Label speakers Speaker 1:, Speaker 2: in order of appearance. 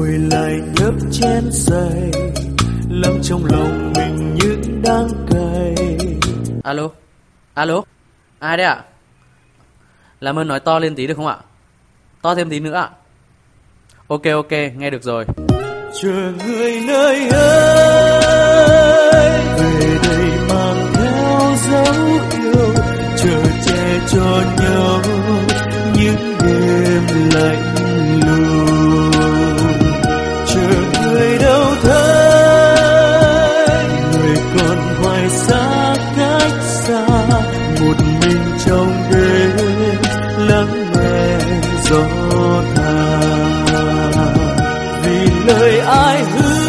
Speaker 1: ngồi lại nhấp chén say, lắng trong lòng mình những đắng cay.
Speaker 2: Alo, alo, ai đấy ạ? Làm ơn nói to lên tí được không ạ? To thêm tí nữa ạ. Ok, nghe được rồi.
Speaker 1: Chờ người nơi ơi, về đây mang theo dấu yêu, chờ che cho nhau những đêm lạnh lùng. Chờ người đâu thấy, người còn hoài xa cách xa, một mình trong đêm lắng nghe gió tha. Vì lời ai hứa